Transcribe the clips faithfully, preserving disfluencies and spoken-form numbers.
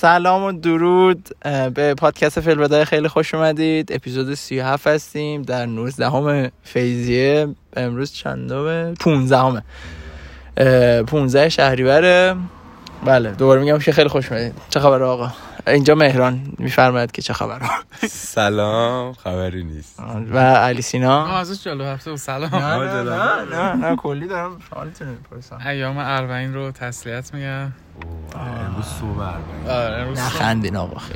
سلام و درود به پادکست فیلبدای، خیلی خوش اومدید. اپیزود سی و هفت هستیم در نوزدهم فیضیه. امروز چندمه؟ پونزدهمه پونزده شهریور. بله دوباره میگم که خیلی خوش اومدید. چه خبر آقا؟ اینجا مهران میفرماید که چه خبره. سلام، خبری نیست. و علی سینا ازش جلو هفته و سلام. نه نه نه نه, نه کلی دارم سوالتون میپرسم. ایام اربعین رو تسلیت میگم. امروز صبح اربعین. آره امروز نخندین آقا خیلی.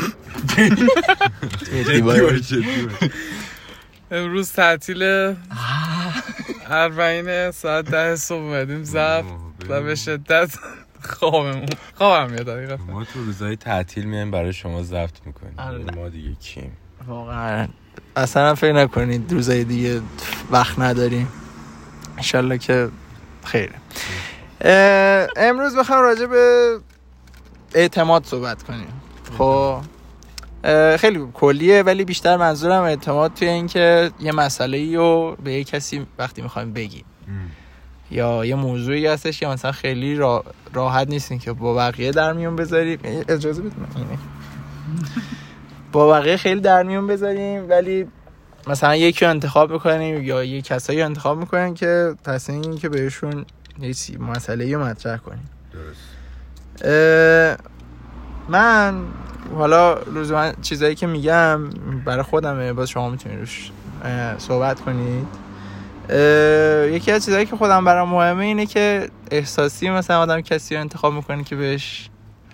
امروز تعطیل اربعین، ساعت ده صبح اومدیم ضبط و به شدت خوابمون خوابم میاد. دقیقاً ما تو روزهای تعطیل میایم برای شما ضبط میکنیم. آره. ما دیگه کیم؟ واقعا اصلا فکر نکنید روزهای دیگه وقت نداریم. انشالله که خیره. امروز بخوام راجع به اعتماد صحبت کنیم. خب خیلی کلیه ولی بیشتر منظورم اعتماد توی این که یه مسئله‌ای رو به یه کسی وقتی میخوایم بگیم یا یه موضوعی هستش که مثلا خیلی را... راحت نیستین که با بقیه در میون بذاریم. اجازه بدید من اینه با بقیه خیلی در میون بذاریم ولی مثلا یکی رو انتخاب میکنیم یا یه کسایی رو انتخاب میکنیم که تصمیم این که بهشون یه مسئله‌ای رو مطرح کنیم. درست. من حالا لزوما چیزایی که میگم برای خودمه، باز شما میتونید روش صحبت کنید. یکی از چیزایی که خودم برام مهمه اینه که احساسی مثلا آدم کسی رو انتخاب میکنه که بهش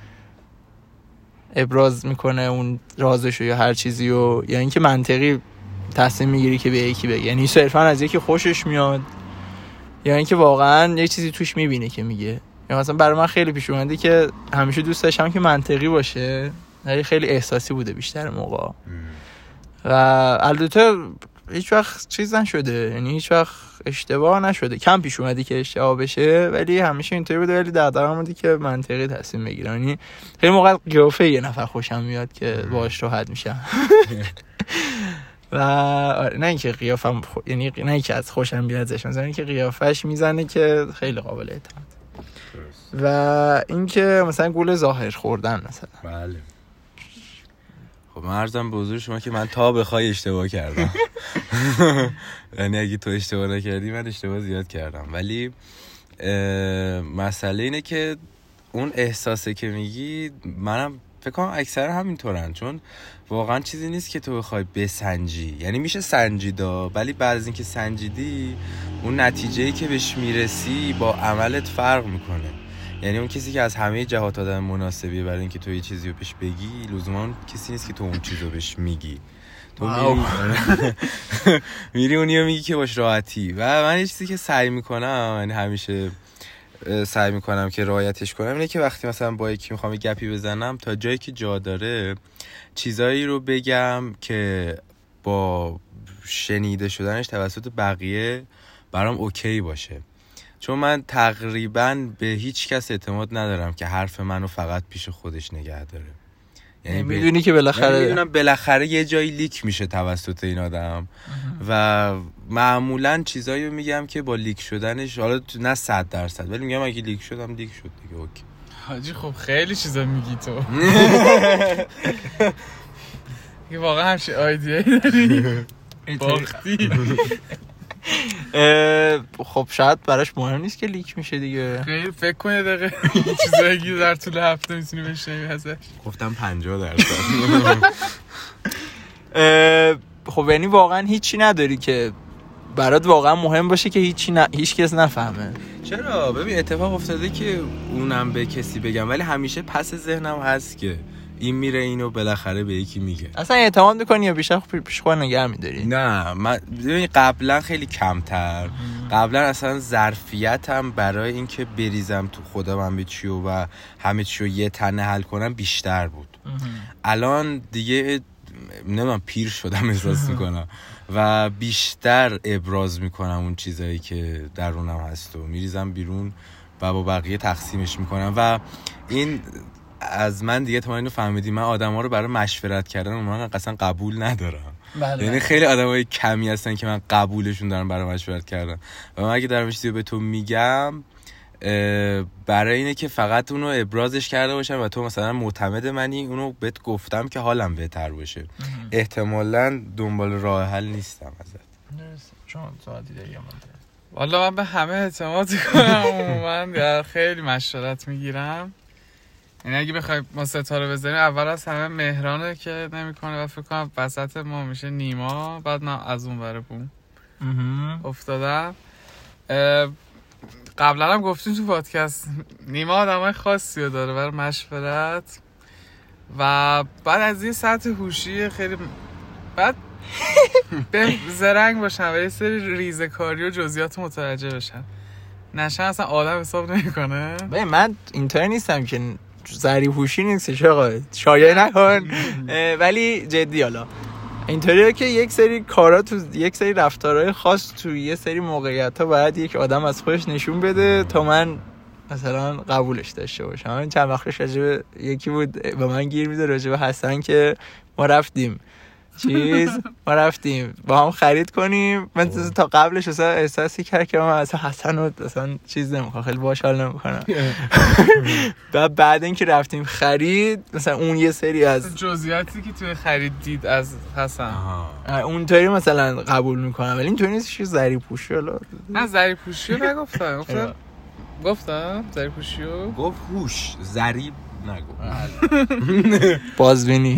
ابراز میکنه اون رازشو یا هر چیزی رو، یا اینکه منطقی تصمیم میگیری که به یکی بگی، یعنی صرفا از یکی خوشش میاد یا اینکه واقعا یه چیزی توش میبینه که میگه. یا مثلا برای من خیلی پیش اومده که همیشه دوست داشتم که منطقی باشه ولی خیلی احساسی بوده بیشتر موقع و البته هیچ وقت چیز نشده، یعنی هیچ وقت اشتباه نشده. کم پیش اومده که اشتباه بشه ولی همیشه اینطوری بوده، ولی در در اومده که منطقی تصمیم بگیرم. یعنی خیلی موقع قیافه یه نفر خوشم میاد که باهاش راحت میشم و نه اینکه قیافم خو... یعنی نه اینکه از خوشم بیاد ازش، مثلا اینکه قیافش میزنه که خیلی قابل اعتماد و اینکه مثلا گول ظاهر خوردن مثلا. بله. خب من عرضم به حضور شما که من تا بخوای اشتباه کردم. یعنی اگه تو اشتباه نکردی من اشتباه زیاد کردم، ولی مسئله اینه که اون احساسه که میگی منم فکر کنم اکثر همینطورن، چون واقعا چیزی نیست که تو بخوای بسنجی. یعنی میشه سنجیدا ولی بعد از اینکه سنجیدی اون نتیجه‌ای که بهش میرسی با عملت فرق میکنه. یعنی اون کسی که از همه جهات آدم مناسبیه برای اینکه تو یه چیزی رو بهش بگی، لزوما کسی نیست که تو اون چیزو بهش میگی. تو میری میری اونیو میگی که باش راحتی. و من یه چیزی که سعی میکنم، یعنی همیشه سعی میکنم که رعایتش کنم، اینه که وقتی مثلا با یکی میخوام یه گپی بزنم تا جایی که جا داره چیزایی رو بگم که با شنیده شدنش توسط بقیه برام اوکی باشه. چون من تقریباً به هیچ کس اعتماد ندارم که حرف منو فقط پیش خودش نگه داره. یعنی میدونی که بالاخره میدونم بالاخره یه جایی لیک میشه توسط این آدم و معمولاً چیزایی رو میگم که با لیک شدنش، حالا نه صد درصد ولی میگم اگه لیک شدم لیک شد دیگه اوکی. حاجی خب خیلی چیزا میگی تو. که واقعا همچین آیدیایی داری باختی. خب شاید براش مهم نیست که لیک میشه دیگه. خیلی فکر کن یه دقیقه چیزایی که در طول هفته میتونی بشنوی ازش. گفتم پنجاه درصد. خب یعنی واقعا هیچی نداری که برات واقعا مهم باشه که هیچی ن... هیچ کس نفهمه؟ چرا؟ ببین اتفاق افتاده که اونم به کسی بگم ولی همیشه پس ذهنم هست که این میره اینو بالاخره به یکی میگه. اصلا اعتماد میکنی یا بیشتر پیش خود نگه میداری؟ نه من ببین قبلا خیلی کمتر. قبلا اصلا ظرفیتم برای اینکه بریزم تو خودم همه چی و همه چی رو یه تنه حل کنم بیشتر بود. الان دیگه نمیدونم پیر شدم احساس میکنم و بیشتر ابراز میکنم اون چیزایی که درونم هست و میریزم بیرون و با بقیه تقسیمش میکنم. و این از من دیگه تا اینو فهمیدی من آدما رو برای مشورت کردن اونها اصلا قبول ندارم. بله یعنی خیلی آدمای کمی هستن که من قبولشون دارم برای مشورت کردن و من اگه دارم چیزی به تو میگم برای اینه که فقط اونو ابرازش کرده باشم و تو مثلا معتمد منی، اونو بهت گفتم که حالم بهتر باشه. احتمالاً دنبال راه حل نیستم ازت. چون ساعتی داری هم والا من به همه اعتماد کنم. من خیلی مشورت میگیرم. یعنی اگه بخوای ما ستاره بزنیم اول از همه مهرانه که نمیکنه و فکر کنم وسط ما میشه نیما، بعد من از اون ور بوم افتادم. قبلا هم گفتیم تو پادکست نیما آدمای خاصی رو داره برای مشورت و بعد از یه سطح هوشی خیلی بعد به زرنگ باشن و یه سری ریزکاری و جزئیات متوجه بشن، نشن اصلا آدم حساب نمیکنه. ببین من اینطوری نیستم که ظریف هوشی نیستش آقا، شایعه نکن. ولی جدی حالا اینطوریه که یک سری کارا تو یک سری رفتارهای خاص تو یه سری موقعیت‌ها باید یک آدم از خودش نشون بده تا من مثلا قبولش داشته باشم. این چند وقتش راجب یکی بود به من گیر میده راجب حسن که ما رفتیم چیز ما رفتیم با هم خرید کنیم. من تا قبلش اصلا احساسی کرد که من اصلا حسن رو اصلا چیز نمیخوام، خیلی باحال حال نمیکنم. بعد بعد اینکه رفتیم خرید مثلا اون یه سری از جزئیاتی که توی خرید دید از حسن اونطوری مثلا قبول میکنم، ولی اینطوری نیست که ظریف پوشی. حالا نه ظریف پوشی رو نگفتم، گفتم گفتم ظریف پوشی رو گفت هوش، ظریف نگفت. بازبینی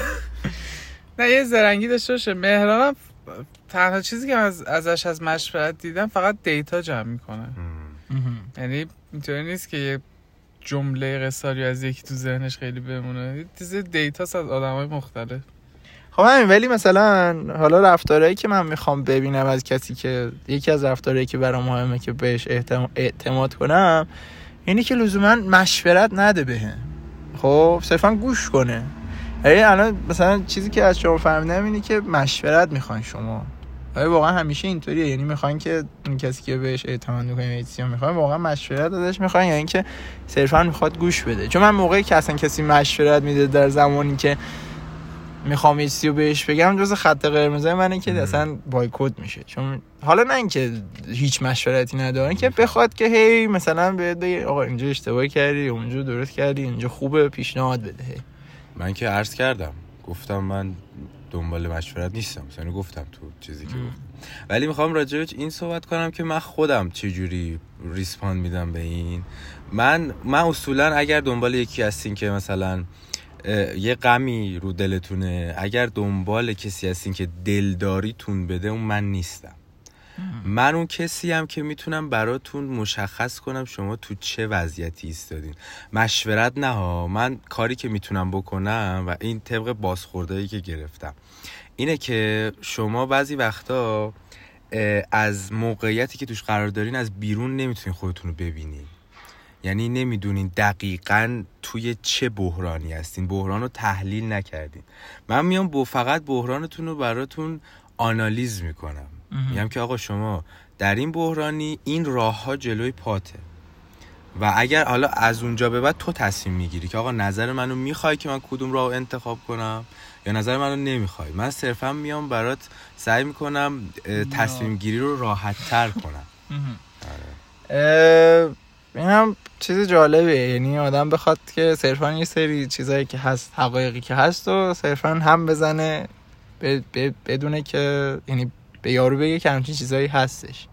نه یه زرنگی داشته باشه. مهرانم تنها چیزی که از ازش از مشورت دیدم فقط دیتا جمع میکنه. یعنی اینطوری نیست که یه جمله قصاری از یکی تو ذهنش خیلی بمونه، چیز دیتاست از آدمای مختلف. خب همین. ولی مثلا حالا رفتارهایی که من میخوام ببینم از کسی که یکی از رفتارهایی که برام مهمه که بهش اعتماد کنم اینی که لزوما مشورت نده بهم، خب صرفا گوش کنه. یعنی الان مثلا چیزی که از شما فهمیدم اینه که مشورت میخواین شما. آیا واقعا همیشه اینطوریه؟ یعنی میخواین که اون کسی که بهش اعتماد میکنین چیزی میخواین واقعا مشورت ازش میخواین، یا یعنی اینکه صرفا میخواد گوش بده؟ چون من موقعی که اصلا کسی مشورت میده در زمانی که میخوام یه چیزی رو بهش بگم جز خط قرمزای منه که اصلا بایکوت میشه. چون حالا نه اینکه هیچ مشورتی نداره که بخواد که هی مثلا بهت بگه آقا اینجا اشتباه کردی، اونجا درست کردی، اینجا خوبه، پیشنهاد بده. هی من که عرض کردم گفتم من دنبال مشورت نیستم، مثلا گفتم تو چیزی که گفتم، ولی میخوام راجعش این صحبت کنم که من خودم چجوری ریسپاند میدم به این. من من اصولا اگر دنبال یکی هستین که مثلا یه غمی رو دلتونه، اگر دنبال کسی هستین که دلداریتون بده، اون من نیستم. من اون کسی هم که میتونم براتون مشخص کنم شما تو چه وضعیتی ایستادین. مشورت نه ها، من کاری که میتونم بکنم و این طبق بازخوردایی که گرفتم اینه که شما بعضی وقتا از موقعیتی که توش قرار دارین از بیرون نمیتونین خودتون رو ببینین، یعنی نمیدونین دقیقاً توی چه بحرانی هستین، بحران رو تحلیل نکردین. من میام با فقط بحرانتون رو براتون آنالیز میکنم، میگم که آقا شما در این بحرانی این راه ها جلوی پاته و اگر حالا از اونجا به بعد تو تصمیم میگیری که آقا نظر منو میخوای که من کدوم راه انتخاب کنم یا نظر منو نمیخوای. من صرفا میام برات سعی میکنم تصمیم گیری رو راحت تر کنم. این هم چیز جالبه، یعنی آدم بخواد که صرفا یه سری چیزایی که هست، حقایقی که هست و صرفا هم بزنه ب- ب- بدونه که یعنی به یارو بگه که همچین چیزایی هستش.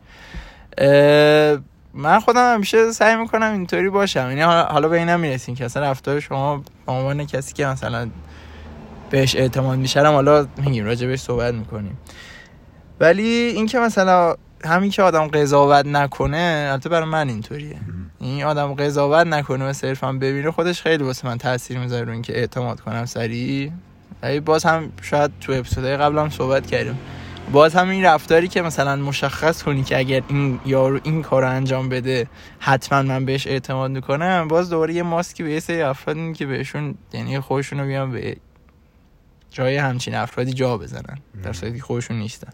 من خودم همیشه سعی میکنم اینطوری باشم، یعنی حالا به اینم میرسیم که اصلا رفتار شما به عنوان کسی که مثلا بهش اعتماد میشرم حالا میگیم راجع بهش صحبت میکنیم، ولی این که مثلا همین که آدم قضاوت نکنه، البته برای من اینطوریه، این آدم قضاوت نکنه و صرفا ببینه خودش خیلی واسه من تاثیر میذاره رو این که اعتماد کنم سریع. ولی باز هم شاید تو اپیزودهای قبل هم صحبت کردیم، باز هم این رفتاری که مثلا مشخص کنی که اگر این یارو این کارو انجام بده حتما من بهش اعتماد میکنم، باز دوباره یه ماسکی به یه سری افراد که بهشون یعنی خودشون رو بیان به جای همچین افرادی جا بزنن در صورتی که خودشون نیستن.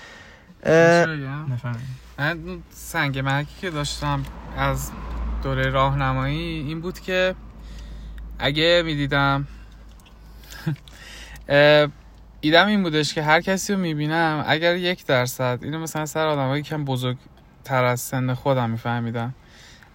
من سنگ مرگی که داشتم از دوره راهنمایی این بود که اگه میدیدم ایدم این بودش که هر کسی رو میبینم اگر یک درصد اینو مثلا سر آدمایی که بزرگتر از سن خودم میفهمیدم،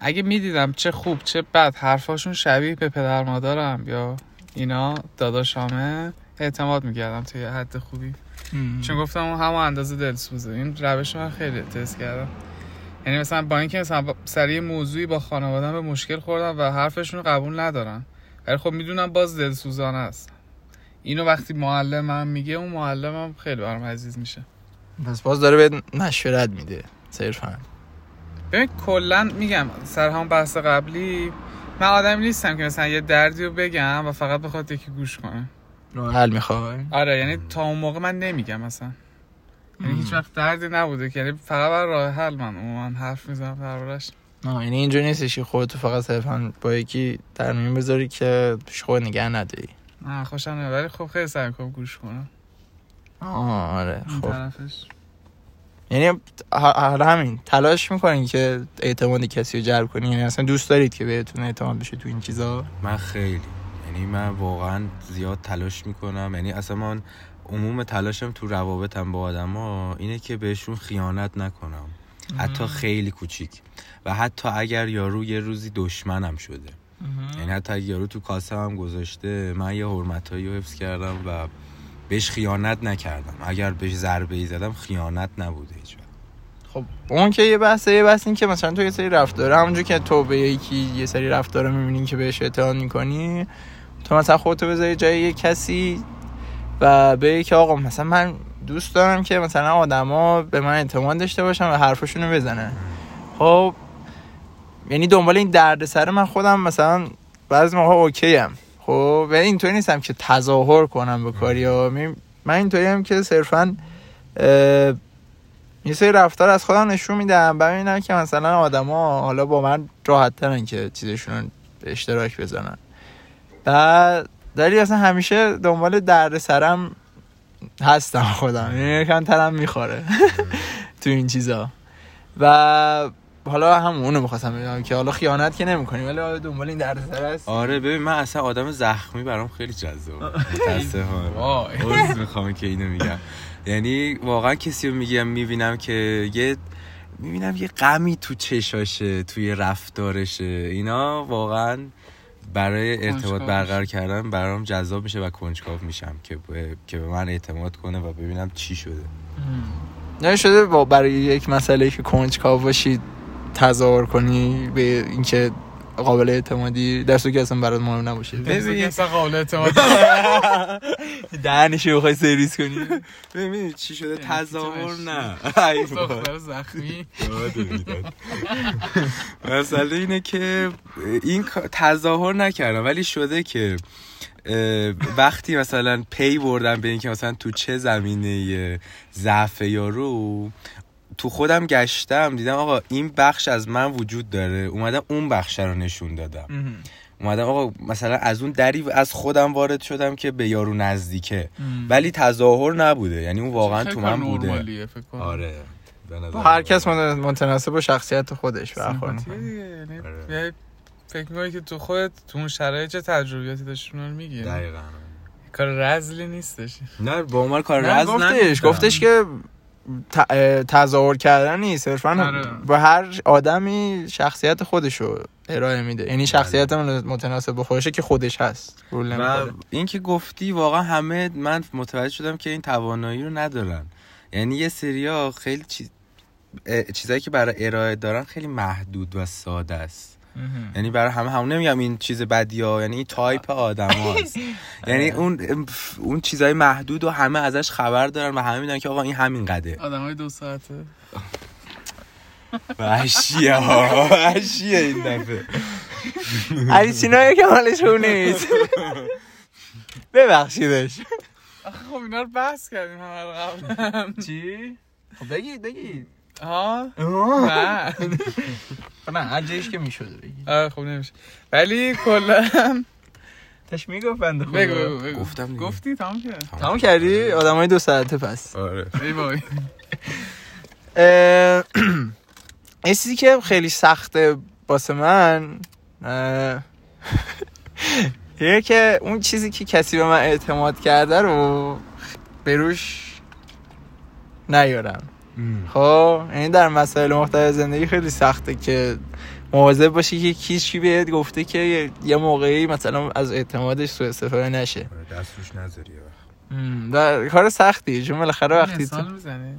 اگه میدیدم چه خوب چه بد حرفاشون شبیه به پدر مادرم یا اینا داداشامه اعتماد میکردم توی حد خوبی. ام. چون گفتم اون همه اندازه دلسوزه. این روش من خیلی تست کردم. یعنی مثلا با اینکه مثلا سری موضوعی با خانواده‌ام به مشکل خوردم و حرفشون رو قبول ندارم، ولی خب میدونم باز دلسوزانه است. اینو وقتی معلمم میگه اون معلمم خیلی برام عزیز میشه. بس باز داره به مشورت میده صرفا. ببین کلا میگم سر هم بحث قبلی من آدمی نیستم که مثلا یه دردی رو بگم و فقط بخواد یکی گوش کنه. راه حل میخوای؟ آره یعنی تا اون موقع من نمیگم مثلا. یعنی هیچ وقت دردی نبوده که یعنی فقط بر راه حل من عموما حرف میزنم دربارش. نه یعنی اینجوری نیستش که خودت فقط صرفا با یکی در میون بذاری که خود نگه نداری. نه خوشم نمیاد ولی خب خیلی سعی میکنم گوش کنم. آه آره خب. طرفش یعنی حالا همین تلاش میکنین که اعتماد کسی رو جلب کنین، یعنی اصلا دوست دارید که بهتون اعتماد بشه تو این چیزا؟ من خیلی یعنی من واقعا زیاد تلاش میکنم. یعنی اصلا من عموم تلاشم تو روابطم با آدما اینه که بهشون خیانت نکنم، حتی خیلی کوچیک. و حتی اگر یارو یه روزی دشمنم شده، یعنی حتی اگر یارو تو کاسه هم گذاشته، من یه حرمتایی رو حفظ کردم و بهش خیانت نکردم. اگر بهش ضربه‌ای زدم خیانت نبوده هیچ وقت. خب اون که یه بحثه یه بحث این که مثلا تو یه سری رفتاره همونجور که تو به یکی یه سری رفتاره می‌بینی که بهش اعتماد می‌کنی، تو مثلا خودتو بذاری جای یه کسی و بگی که آقا مثلا من دوست دارم که مثلا آدما به من اعتماد داشته باشن و حرفشونو بزنن. خب یعنی دنبال این دردسر من خودم مثلا بعضی موقع اوکی ام. خب ولی اینطوری نیستم که تظاهر کنم به کاریا. من اینطوری ام که صرفاً یه سری رفتار از خودم نشون میدم ببینم که مثلا آدما حالا با من راحت ترن که چیزشون به اشتراک بذارن. بعد دلیل اصلا همیشه دنبال دردسرم هستم خودم، یعنی یکم ترم میخوره تو این چیزا. و حالا همونو می‌خواستم بگم که حالا خیانت که نمی‌کنی ولی حالا دنبال این دردسر هست. آره ببین من اصلا آدم زخمی برام خیلی جذابه. متأسفانه عذر می‌خوام که اینو میگم. یعنی واقعا کسی رو میگم میبینم که یه میبینم یه غمی تو چشاشه، توی رفتارشه، اینا واقعا برای ارتباط برقرار کردن برام جذاب میشه و کنجکاو میشم که به که به من اعتماد کنه و ببینم چی شده. نه شده برای یک مسئله که کنجکاو باشی تظاهر کنی به اینکه قابل اعتمادی در صورتی که اصلا برات مهم نباشه. ببین اصلا قابل اعتمادی دهنشو بخوای سرویس کنی. ببین چی شده تظاهر نه. دختر زخمی. مسئله اینه که این تظاهر نکردم ولی شده که وقتی مثلا پی بردم به این که مثلا تو چه زمینه ضعف یارو تو خودم گشتم دیدم آقا این بخش از من وجود داره، اومدم اون بخش رو نشون دادم. اومدم آقا مثلا از اون دری از خودم وارد شدم که به یارو نزدیکه ولی تظاهر نبوده، یعنی اون واقعا تو من بوده. آره هر کس متناسب با شخصیت خودش برخورد. یعنی فکر می‌کنی که تو خودت تو اون شرایط چه تجربیاتی داشتی رو میگی. دقیقاً کار رزلی نیستش. نه با عمر کار رزل نگفتش گفتش که تظاهر کردن نیست، صرفاً با هر آدمی شخصیت خودشو ارائه میده، یعنی شخصیت متناسب با خودشه که خودش هست. و این که گفتی واقعا همه من متوجه شدم که این توانایی رو ندارن. یعنی یه سریا خیلی چیز چیزایی که برای ارائه دارن خیلی محدود و ساده است. یعنی برای همه همون نمیگم این چیز بدیه، یعنی این تایپ آدم هست. یعنی اون اون چیزای محدود و همه ازش خبر دارن و همه میدونن که آقا این همین قده. آدمای دو ساعته وحشیه ها وحشیه این دفعه. علی سینا که حالش اون نیست. ببخشیدش. آخه خب اینا رو بحث کردیم همه رو قبلا. چی؟ خب بگید بگید. ها؟ نه نه عجیش که میشده بگید. آره خب نمیشه ولی کلا تش میگفت بنده خدا. بگو بگو گفتم گفتی تمام کردی تمام کردی آدمای دو ساعته پس. آره ای وای. یه چیزی که خیلی سخته واسه من یه که اون چیزی که کسی به من اعتماد کرده رو بروش نیارم. خب یعنی در مسائل مختلف زندگی خیلی سخته که مواظب باشی که کیش بهت گفته که یه موقعی مثلا از اعتمادش سوء استفاده نشه، دست روش نذاری. و کار سختیه چون بالاخره وقتی مثال میزنی.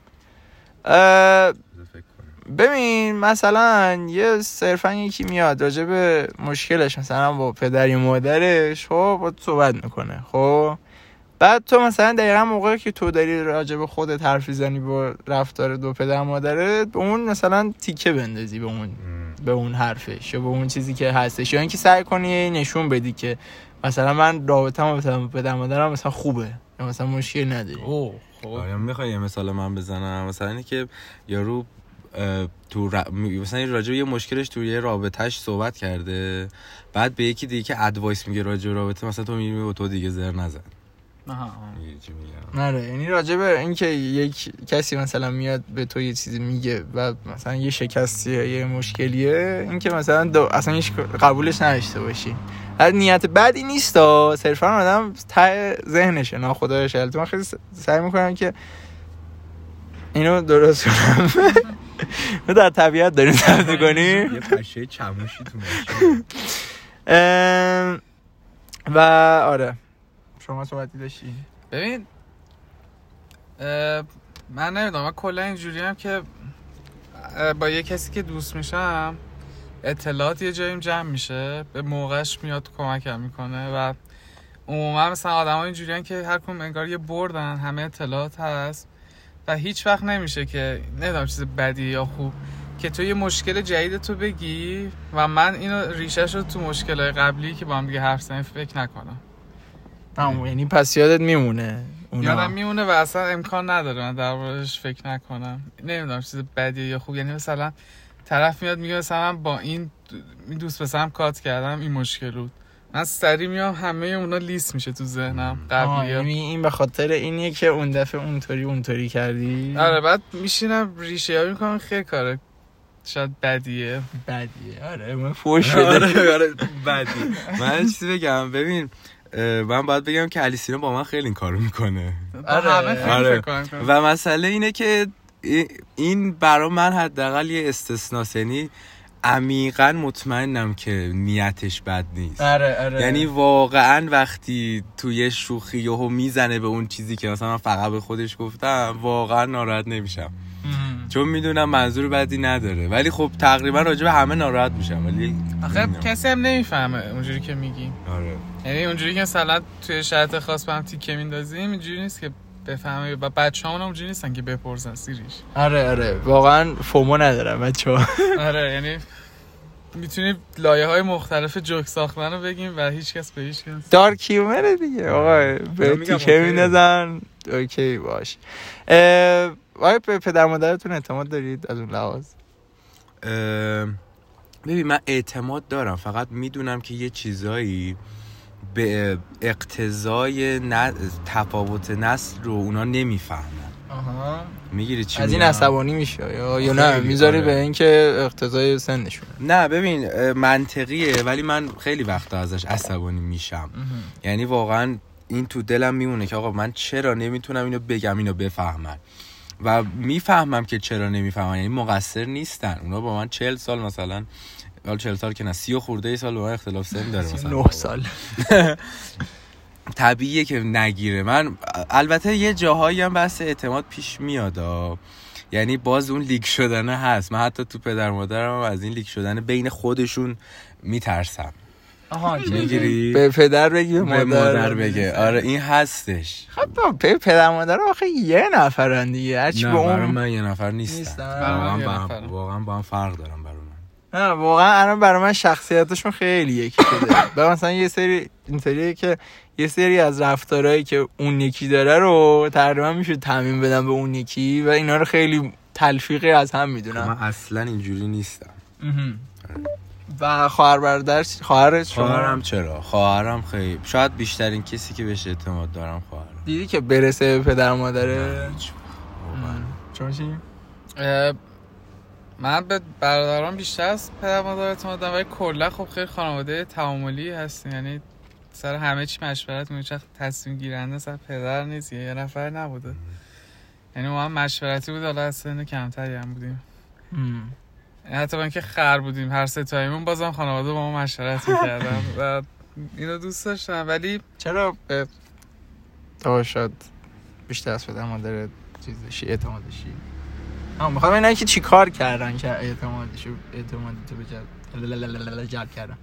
ببین مثلا یه صرفا یکی میاد راجع به مشکلش مثلا با پدر یا مادرش خب با تو صحبت میکنه، خب بعد تو مثلا دقیقا موقعی که تو داری راجع به خودت حرف میزنی با رفتار دو پدر مادرت به اون مثلا تیکه بندازی به اون به اون حرفش یا به اون چیزی که هستش، یا اینکه سعی کنی نشون بدی که مثلا من رابطه‌ام با پدر مادرم مثلا خوبه یا مثلا مشکل نداری. اوه خب آیا میخوای یه مثال من بزنم؟ مثلا اینه که یارو تو ر... مثلا راجع به یه مشکلش تو یه رابطه‌اش صحبت کرده، بعد به یکی دیگه که ادوایس میگه راجع به رابطه، مثلا تو میگی با تو دیگه زر نزن. آها چی میگم؟ آره یعنی راجع به اینکه یک کسی مثلا میاد به تو یه چیزی میگه و مثلا یه شکستیه یه مشکلیه، اینکه مثلا دو... اصلا هیچ قبولش نداشته باشی. هر نیت بدی نیست ها، صرفا آدم ته ذهنشه ناخودآگاهش. البته من خیلی سعی میکنم که اینو درست کنم. ما در طبیعت داریم ضبط می‌کنیم. یه پشه چموشی تو ماشین. و آره شما صحبتی داشتی؟ ببین من نمیدونم، من کلا اینجوریم که با یه کسی که دوست میشم اطلاعات یه جاییم جمع میشه، به موقعش میاد کمکم میکنه و عموما مثلا آدم‌ها اینجوریان که هر کدوم انگار یه بردن، همه اطلاعات هست و هیچ وقت نمیشه که نمیدونم چیز بدی یا خوب که تو یه مشکل جدید تو بگی و من اینو ریشه‌ش رو تو مشکل‌های قبلی که با هم دیگه حرف زدیم فکر نکنم. همون یعنی پس یادت میمونه اونا. یادم میمونه و اصلا امکان نداره من دربارش فکر نکنم. نمیدونم چیز بدیه یا خوب. یعنی مثلا طرف میاد میگه مثلا من با این دوست پسرم کات کردم این مشکل بود، من سری میام همه اونا لیست میشه تو ذهنم قبلیه. یعنی این به خاطر اینیه که اون دفعه اونطوری اونطوری کردی. آره بعد میشینم ریشه یابی میکنم خیلی کاره شاید بدیه بدیه. آره من فوش شده. آره آره بدی. من چیزی بگم، ببین من باید بگم که علی سینا با من خیلی این کارو میکنه. آره آره. و مسئله اینه که این برای من حداقل یه استثناست، یعنی عمیقاً مطمئنم که نیتش بد نیست. آره آره. یعنی واقعاً وقتی توی شوخی یهو میزنه به اون چیزی که مثلا من فقط به خودش گفتم، واقعاً ناراحت نمیشم چون میدونم منظور بدی نداره، ولی خب تقریبا راجع به همه ناراحت میشم. ولی آخه کسی هم نمیفهمه اونجوری که میگیم. آره یعنی اونجوری که مثلا توی شرط خاص با هم تیکه میندازیم اینجوری نیست که بفهمه و بچه‌هامون هم اونجوری نیستن که بپرسن سیریش. آره آره واقعا فومو ندارم بچه‌ها. آره یعنی میتونیم لایه‌های مختلف جوک ساختن رو بگیم و هیچ کس به هیچ کس دارک هیومر دیگه آقا، به تیکه میندازن اوکی باش. آیا به پدر مادرتون اعتماد دارید از اون لحاظ؟ ببین من اعتماد دارم، فقط میدونم که یه چیزایی به اقتضای ن... تفاوت نسل رو اونا نمیفهمن. آها میگیری چی از این عصبانی میشه یا یا نه میذاری آره. به این که اقتضای سنشونه؟ نه ببین منطقیه، ولی من خیلی وقتا ازش عصبانی میشم. یعنی واقعا این تو دلم میمونه که آقا من چرا نمیتونم اینو بگم اینو بفهمن، و میفهمم که چرا نمیفهمن، یعنی مقصر نیستن. اونا با من چهل سال مثلا، حالا چهل سال که نه سی و خورده ای سال با من اختلاف سن داره، مثلا نه سال. طبیعیه که نگیره. من البته یه جاهایی هم بحث اعتماد پیش میاد، یعنی باز اون لیک شدنه هست. من حتی تو پدر مادرم از این لیک شدنه بین خودشون میترسم. آها میگیری؟ به پدر بگی به مادر, مادر بگه. آره این هستش. خب به پدر مادر آخه یه نفرن دیگه، هرچی نه به اون برای من یه نفر نیستن, نیستن. واقعا با هم واقعا با هم فرق دارن برای من. نه واقعا الان برای من شخصیتشون خیلی یکی شده. بعد مثلا یه سری اینطوریه که یه سری از رفتارهایی که اون یکی داره رو تقریبا میشه تعمیم بدم به اون یکی و اینا رو خیلی تلفیقی از هم میدونم. من اصلا اینجوری نیستم. و خواهر برادر خواهرت شما؟ خواهرم چرا؟ خواهرم خیلی شاید بیشترین کسی که بهش اعتماد دارم خواهرم. دیدی که برسه به پدر مادره؟ چون چی؟ من به برادران بیشتر از پدر مادر اعتماد دارم، ولی کلا خب خیلی خانواده تعاملی هستیم، یعنی سر همه چی مشورت می‌کنیم. چخ تصمیم گیرنده سر پدر نیست، یه نفر نبوده. یعنی ما هم مشورتی بود، حالا از سن کمتری هم بودیم. حتی با اینکه خر بودیم هر سه تایمون بازم خانواده با ما مشورت می‌کردن و اینو دوست داشتم. ولی چرا به تو شد بیشتر از خودم مادر چیزشی اعتمادشی؟ هم میخوام اینا که چی کار کردن که اعتمادشو اعتمادی تو به جلب کردن؟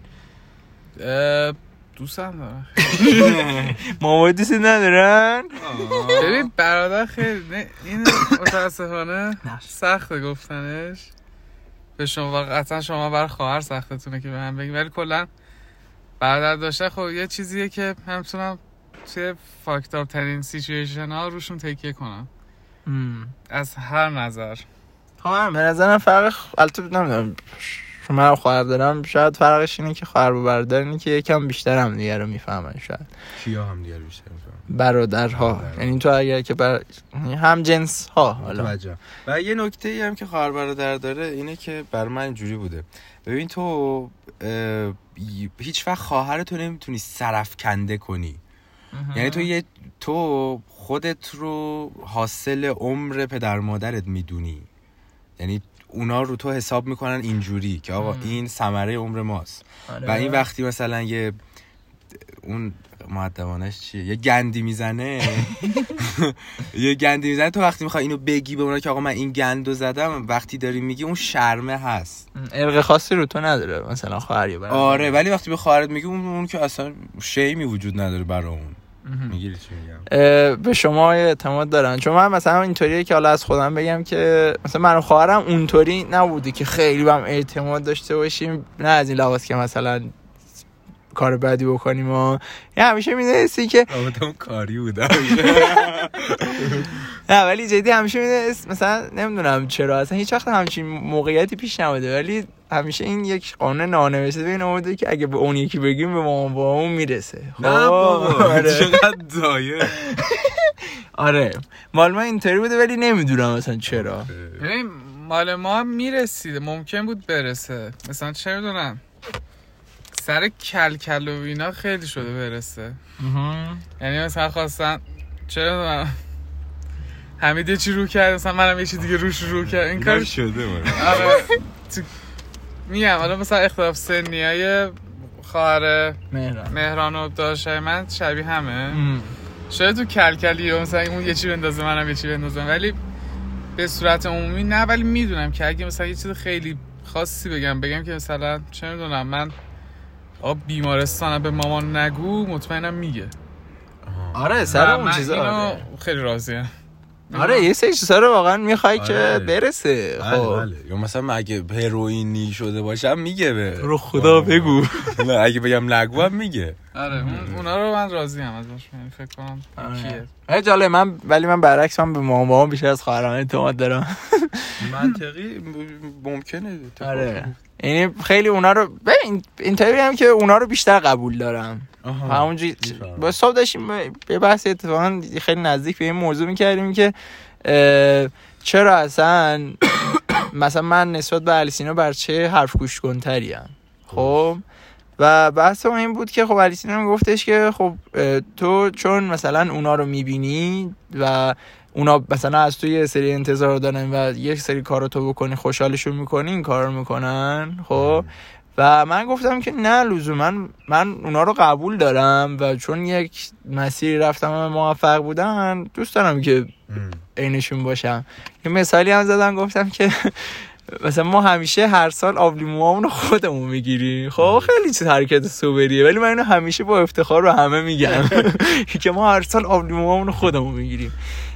دوستم دارن. مامان دوست ندارن؟ ببین برادر خیلی نه این متاسفانه سخته گفتنش به شما، قطعا شما بر خواهر سختتونه که به هم بگیم، ولی کلا برادر داشته خب یه چیزیه که هم میتونم توی فاکتور ترین سیچویشن ها روشون تکیه کنم از هر نظر. خب من به نظرم فرق البته نمیدونم چون من خواهر دارم شاید فرقش اینه که خواهر و برادر اینه که یکم بیشتر هم دیگه رو میفهمن. شاید کیا هم دیگه رو بیشتر میفهمن؟ برادرها. یعنی تو اگر که بر... هم جنس ها حالا. و یه نکته ای هم که خواهر برادر داره اینه که بر من اینجوری بوده. ببین تو هیچ وقت خواهر تو نمیتونی سرفکنده کنی. یعنی تو یه تو خودت رو حاصل عمر پدر مادرت میدونی، یعنی اونا رو تو حساب میکنن اینجوری که آقا این ثمره عمر ماست. آره. و این وقتی مثلا یه اون مؤدبانش چیه یه گندی میزنه یه گندی میزنه تو وقتی میخوای اینو بگی به اونا که آقا من این گندو زدم، وقتی داری میگی اون شرمه هست، ارق خاصی رو تو نداره مثلا خواهری برای. آره ولی وقتی به خواهرت میگی اون اون که اصلا شیمی وجود نداره برای اون. میگیری چی میگم؟ به شما اعتماد دارن. چون من مثلا اینطوریه که حالا از خودم بگم که مثلا من و خواهرم اونطوری نبوده که خیلی بهم اعتماد داشته باشیم، نه از این لحاظ که مثلا کار بدی بکنیم و یه همیشه میدونستی که البته اون کاری بوده نه ولی جدی همیشه میدونست مثلا نمیدونم چرا اصلا هیچ وقت همچین موقعیتی پیش نمیده، ولی همیشه این یک قانون نانوشته بین اومده که اگه به اون یکی بگیم به مامان بابامون میرسه. نه بابا چقدر دایه. آره مال ما اینطوری بوده ولی نمیدونم مثلا چرا. یعنی مال ما میرسیده، ممکن بود برسه، مثلا چه میدونم سر کل کل و اینا خیلی شده برسه. یعنی مثلا خواستن چه میدونم حمید چی رو کرد مثلا منم یه چی دیگه روش رو کرد، این کار شده من. آره میگم حالا مثلا اختلاف سنیای خواهر مهران مهران و داشتای من شبیه همه. شاید تو کلکلی و مثلا اون یه چی بندازه منم یه چی بندازم، ولی به صورت عمومی نه. ولی میدونم که اگه مثلا یه چیز خیلی خاصی بگم بگم که مثلا چه میدونم من آب بیمارستانم به مامان نگو، مطمئنم میگه. آره سر اون چیزا آره. خیلی راضیم. آره یه سری چیزا رو واقعا میخوای آره. که برسه. خب بله یا مثلا اگه هروئینی شده باشم میگه به رو خدا بگو. نه اگه بگم نگو هم میگه. آره اونا رو من راضی ام ازش، یعنی فکر کنم کیه. آره جالب. من ولی من برعکس من به مامان بابام بیشتر از خواهرام اعتماد دارم. منطقی ممکنه. آره یعنی خیلی اونا رو ببین اینطوری هم که اونا رو بیشتر قبول دارم. همونجوری با صاحب داشتیم یه بحث اتفاقا خیلی نزدیک به این موضوع می‌کردیم که چرا اصلا مثلا من نسبت به الیسینا برچه حرف گوش کن‌تریم. خب و بحث ما این بود که خب الیسینا میگفتش که خب تو چون مثلا اونا رو می‌بینی و اونا مثلا از تو یه سری انتظار دارن و یک سری کارو تو بکنی خوشحالشون می‌کنی این کارو می‌کنن. خب و من گفتم که نه لزوما من من اونا رو قبول دارم و چون یک مسیری رفتم و موفق بودن دوست دارم که عینشون باشم. یه مثالی هم زدم گفتم که مثلا ما همیشه هر سال آبلیموامون رو خودمون میگیریم. خب خیلی چیز حرکت سوبریه ولی من اینو همیشه با افتخار رو همه میگم که ما هر سال آبلیموامون رو خودمون میگیریم.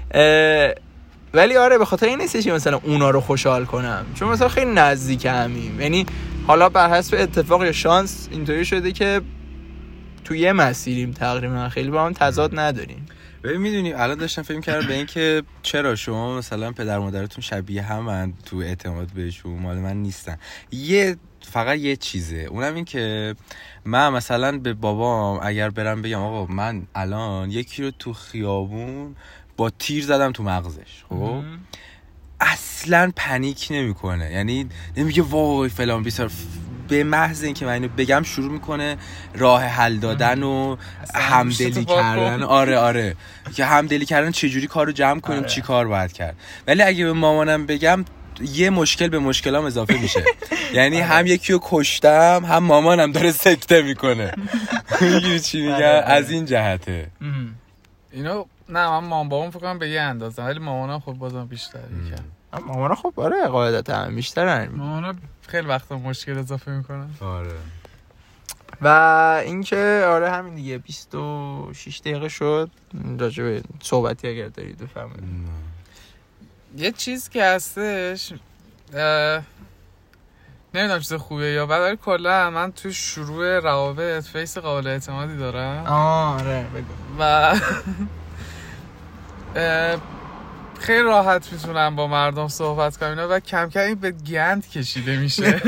ولی آره به خاطر این نیستش که مثلا اونا رو خوشحال کنم، چون مثلا خیلی نزدیک همیم. یعنی حالا بر حسب اتفاق یا شانس اینطوری شده که تو یه مسیریم تقریبا، خیلی با هم تضاد نداریم. ببین میدونی الان داشتم فکر می‌کردم به این که چرا شما مثلا پدر مادرتون شبیه همن تو اعتماد بهشون، مال من نیستن. یه فقط یه چیزه، اونم این که من مثلا به بابام اگر برم بگم آقا من الان یکی رو تو خیابون با تیر زدم تو مغزش، خب اصلا پنیک نمیکنه، یعنی نمیگه وای فلان بیسار، به محض اینکه من اینو بگم شروع میکنه راه حل دادن و همدلی کردن. آره آره که همدلی کردن چجوری کارو جمع کنیم، آره. چی کار باید کرد. ولی اگه به مامانم بگم یه مشکل به مشکلام اضافه میشه. یعنی هم یکی رو کشتم هم مامانم داره سکته میکنه. میگی چی میگم؟ از این جهته اینو نه من مامان بابام فکر کنم به یه اندازه، ولی مامانم خب بازم بیشتر میکنه. مامانا خب آره قاعدتا هم بیشترن. مامانا خیلی وقتا مشکل اضافه میکنن. آره. و اینکه آره همین دیگه بیست و شش دقیقه شد. راجع به صحبتی اگر دارید بفرمایید. یه چیز که هستش نمیدونم چیز خوبه یا بد، ولی کلا من تو شروع روابط فیس قابل اعتمادی دارم. آره بگو. و خیلی راحت میتونم با مردم صحبت کنم و کم کم این به گند کشیده میشه.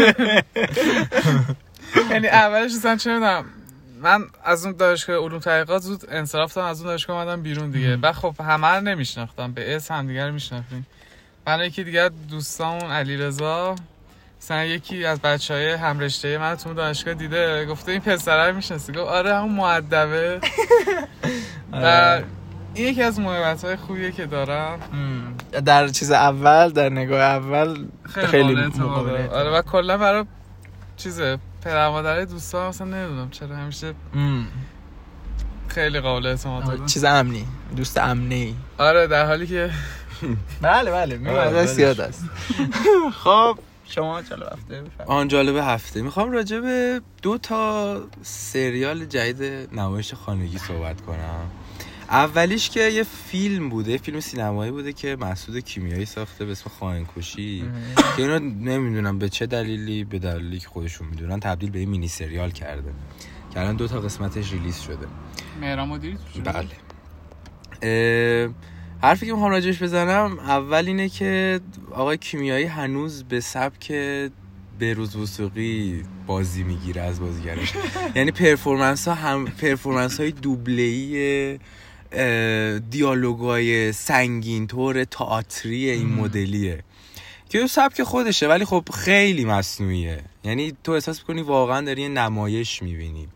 یعنی اولش اصلا چه میدونم، من از اون دانشگاه علوم تحقیقات زود انصراف دادم، از اون دانشگاه اومدم بیرون دیگه. بعد خب همه رو نمیشناختم، به اسم هم دیگه رو میشناختیم. من یکی دیگه دوستامون علیرضا مثلا یکی از بچهای هم رشته من تو دانشگاه دیده، گفته این پسره رو میشناسی؟ گفت آره همون مؤدبه. و این یکی از موهبت‌های خوبیه که دارم. در چیز اول در نگاه اول خیلی, خیلی مقابله. آره و کلا برای چیزه پدر مادر دوستان مثلا نمیدونم چرا همیشه ام. خیلی قابل اعتماد دارم. چیز امنی، دوست امنی. آره در حالی که بله بله میاد زیاد است. خب شما جالب هفته بفرمایید. آن جالب هفته میخوام راجع به دو تا سریال جدید نمایش خانگی صحبت کنم. اولیش که یه فیلم بوده، فیلم سینمایی بوده که مسعود کیمیایی ساخته به اسم خائن‌کشی که اینو نمیدونم به چه دلیلی، به دلیلی که خودشون میدونن تبدیل به یه مینی سریال کرده که الان دو تا قسمتش ریلیز شده. مهران مدیری توش شده. بله. حرفی که میخوام راجعش بزنم اول اینه که آقای کیمیایی هنوز به سبک بهروز وثوقی بازی میگیره از بازیگرش. یعنی پرفورمنس ها هم پرفورمنس های دوبله‌ای، دیالوگای سنگین طور تئاتری این مدلیه که سبک خودشه، ولی خب خیلی مصنوعیه. یعنی تو احساس می‌کنی واقعا داری یه نمایش می‌بینی.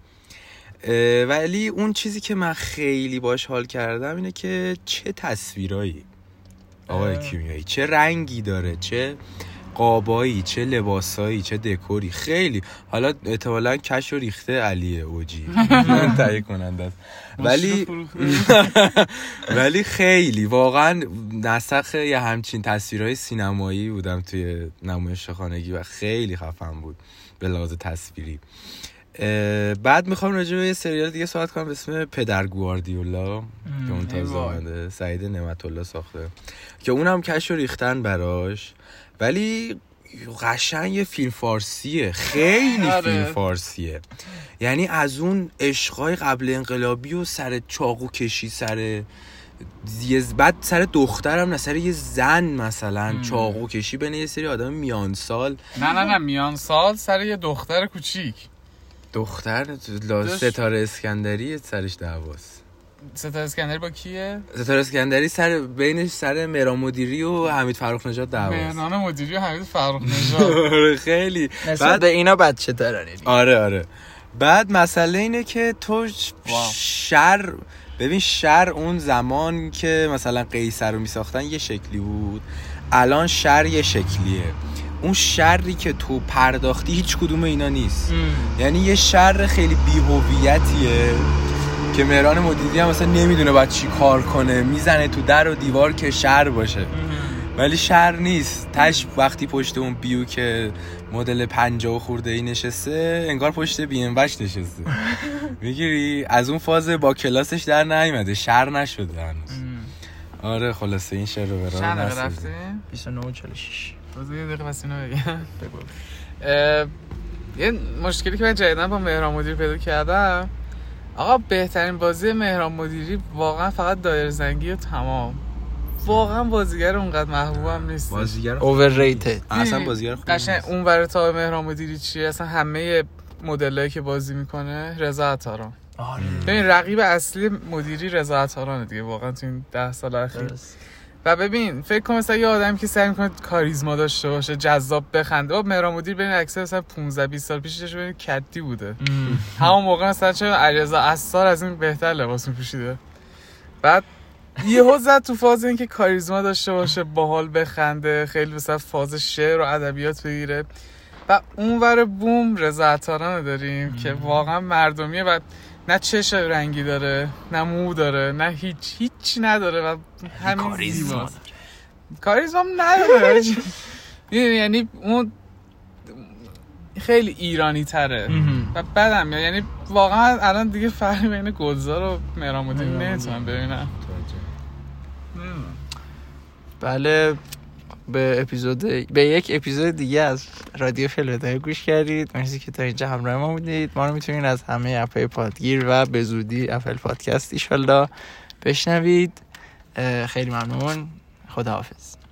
ولی اون چیزی که من خیلی باش حال کردم اینه که چه تصویرایی آقای کیمیایی، چه رنگی داره، چه قابایی، چه لباسایی، چه دکوری. خیلی حالا احتمالاً کش و ریخته علی اوجی من تایید کننده است، ولی ولی خیلی واقعا نسخ یه همچین تصویرهای سینمایی بودم توی نمایش خانگی و خیلی خفن بود به لحاظ تصویری. بعد میخوام راجع به یه سریال دیگه صحبت کنم به اسم پدر گواردیولا که اون تازه اومده، سعید نعمت الله ساخته که اونم کش و ریختن براش، ولی قشنگ یه فیلم فارسیه، خیلی فیلم فارسیه. یعنی از اون عشقای قبل انقلابی و سر چاقو کشی، سر بعد سر دخترم نه، سر یه زن مثلا ام. چاقو کشی بین یه سری آدم میان سال. نه نه نه میان سال سر یه دختر کوچیک. دختر ستاره اسکندری سرش دعواست. ستاره اسکندری با کیه؟ ستاره اسکندری سر بینش سر مهران مدیری و حمید فرخ نژاد دعواست. مهران مدیری و حمید فرخ نژاد. خیلی بعد اینا بچه ترن. آره آره. بعد مسئله اینه که تو شر ببین، شر اون زمان که مثلا قیصر رو میساختن یه شکلی بود، الان شر یه شکلیه. اون شری که تو پرداختی هیچ کدوم اینا نیست. ام. یعنی یه شر خیلی بی‌هویتیه که مهران مدیری هم مثلا نمیدونه باید چی کار کنه، میزنه تو در و دیوار که شر باشه. ام. ولی شر نیست. تش وقتی پشت اون بیو که مدل پنجاه خورده ای نشسته، انگار پشت بی ام وش نشسته. میگیری از اون فاز با کلاسش در نیومده، شر نشده هنوز. آره خلاصه این شر رو برای چند دقیقه رفتیم؟ بیست و نه و چهل و شش. بازه یه دقیقه بس اینو بگم. یه مشکلی که من جدیدن با مهران مدیری پیدا کردم، آقا بهترین بازی مهران مدیری واقعا فقط دایر زنگی و تمام. واقعا بازیگر اونقدر محبوبم نیست. بازیگر overrated. اصلا بازیگر خوبی نیست. قشنگ اون ور تا مهران مدیری چیه؟ اصلا همه مدلایی که بازی میکنه رضا عطاران. آره. ببین رقیب اصلی مدیری رضا عطارانه دیگه واقعا تو این ده سال اخیر. و ببین فکر کنم مثلا یه آدمی که سعی میکنه کاریزما داشته باشه، جذاب بخنده، با مهران مدیری ببین اکثر مثلا پانزده بیست سال پیشش ببین کدی بوده. همون موقع مثلا چه علیرضا عصار از این بهتر لباس میپوشیده. بعد یهو زد تو فاز اینکه کاریزما داشته باشه، باحال بخنده، خیلی مثلا فاز شعر و ادبیات بگیره. و اونور بوم رضا عطاران داریم ام. که واقعا مردمیه و نه چش رنگی داره، نه مو داره، نه هیچ هیچ نداره و همین زیباست. کاریزما نداره. یعنی اون خیلی ایرانی تره و بعدم یعنی واقعا الان دیگه فرقی بین گلزار و مهران مدیری نمیتونم ببینم. بله، به اپیزود به یک اپیزود دیگه از رادیو فلودای گوش کردید. مرسی که تا اینجا همراه ما بودید. ما رو میتونید از همه اپ‌های پادگیر و به زودی اپل پادکست ان شاءالله بشنوید. خیلی ممنون. خداحافظ.